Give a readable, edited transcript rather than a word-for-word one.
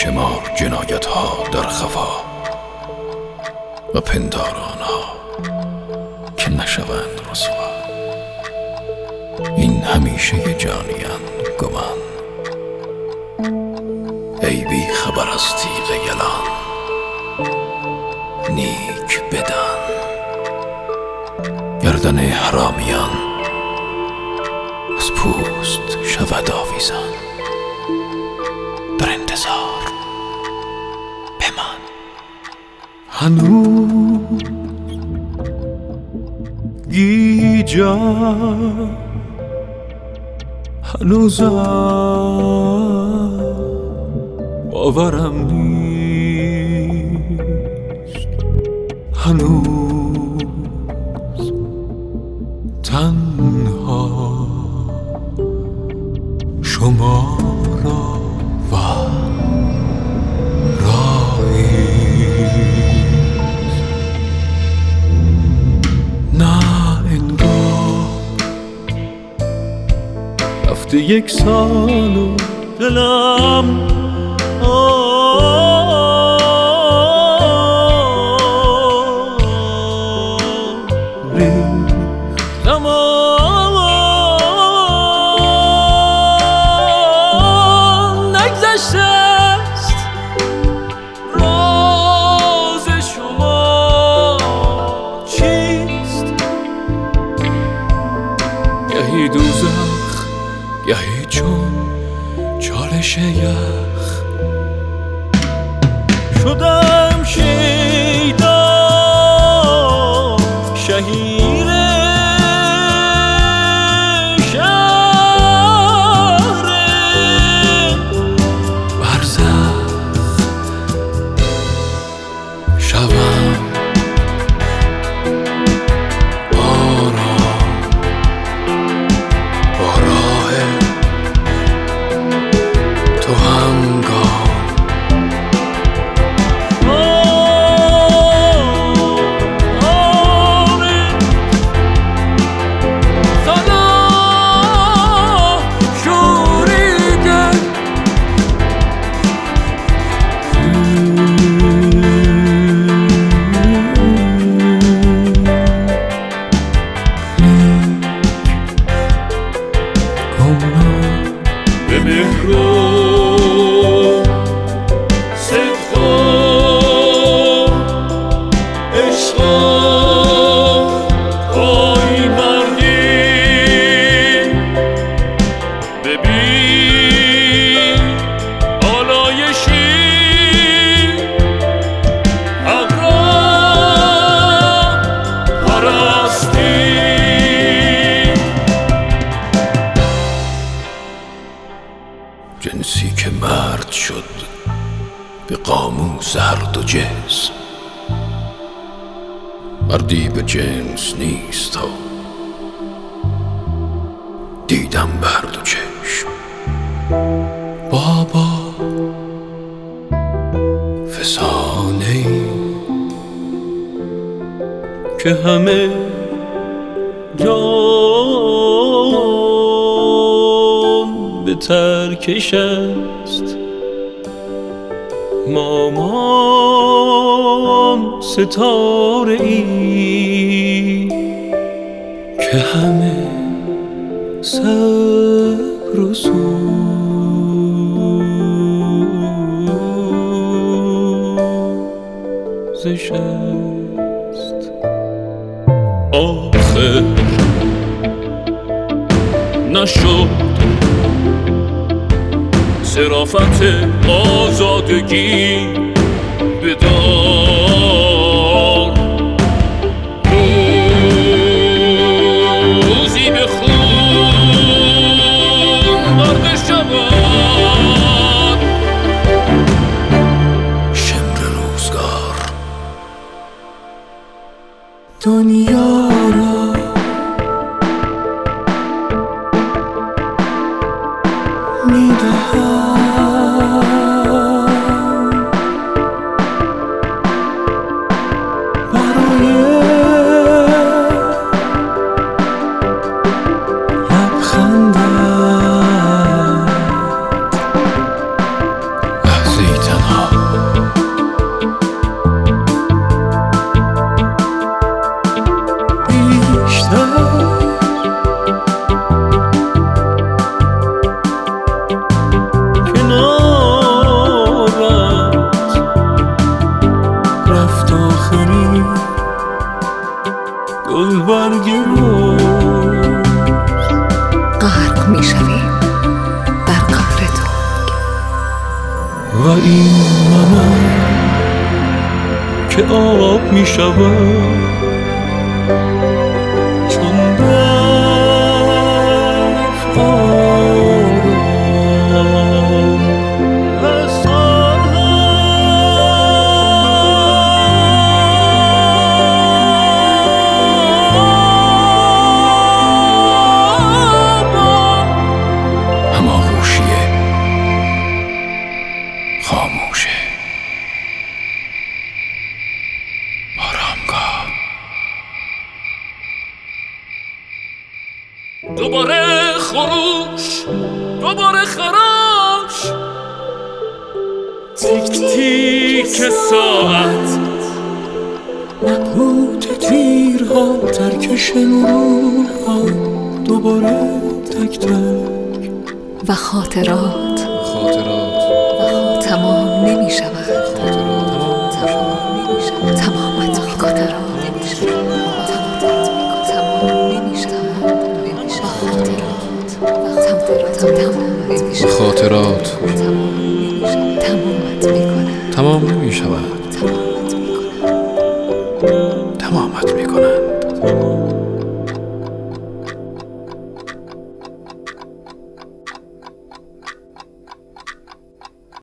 بیشمار جنایت ها در خفا و پنداران ها که نشوند رسوا. این همیشه جانیان گمان، ای بی خبر از تیغ یلان. نیک بدان گردن حرامیان از پوست شود آویزان. در انتظار بمان. هنوز گیجا هنوزم باورم نیست. هنوز تنها شما را و راییست. نه انگار رفته 1 سال و دلم نگذشته است راز شما چیست. گهی دوزخ گهی چون چالش یخ شدم شیدا شهیر شهر برزخ. شوم آرام با راه تو همگام. به مهر و صدق و عشق و پایمردی ببین آلایشی حق را پرستی. جنسی که مرد شد به قاموس هر دو جنس، مردی به جنس نیست تا دیدم به هر دو چشم. بابا فسانه ای که همه جان به ترکش است. مامان ستاره ای که همه صبر و سوزش است. آخر نشد صرافت آزادگی بدار. روزی به خون غرق شود شمر روزگار. دنیا را میدهم برای لبخندت. لحظه‌ای تنها برگ روز غرق میشویم در قعر تنگ و این منم که آب میشوم چون برف آرام و سالها هماغوشیه خاموشه آرامگاه دوباره خروش دوباره خراش تیک تیک ساعت نبود تیرها ترکش مرورها دوباره تک تک و خاطرات تمام نمی شود تمامت می کند خاطرات تمامت می کند تمام نمی شود تمامت می کنند